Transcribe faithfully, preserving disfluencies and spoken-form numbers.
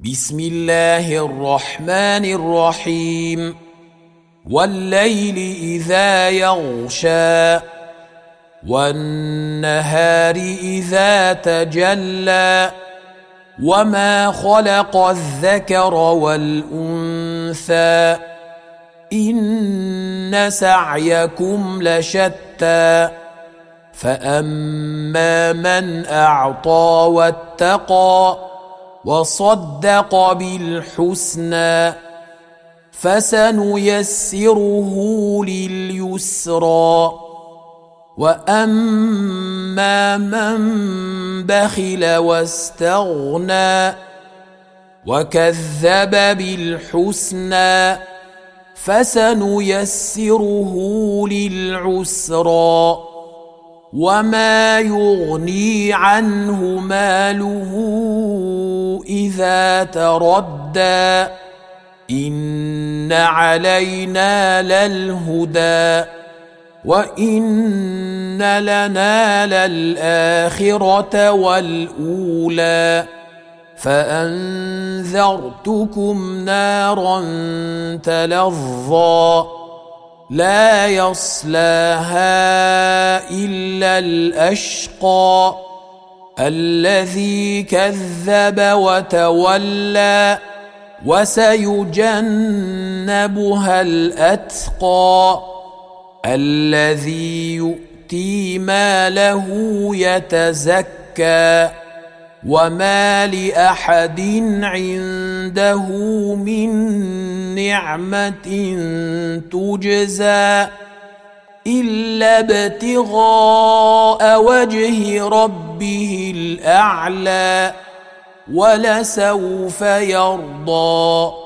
بسم الله الرحمن الرحيم والليل إذا يغشى والنهار إذا تجلى وما خلق الذكر والأنثى إن سعيكم لشتى فأما من أعطى واتقى وصدق بالحسنى فسنيسره لليسرى وأما من بخل واستغنى وكذب بالحسنى فسنيسره للعسرى وما يغني عنه ماله إذا تردى إن علينا للهدى وإن لنا للآخرة والأولى فأنذرتكم نارا تلظى لا يصلاها إلا الأشقى الذي كذب وتولى وسيجنبها الأتقى الذي يؤتي ماله يتزكى وما لأحد عنده من نعمة تجزى إلا ابتغاء وجه ربه الأعلى ولسوف يرضى.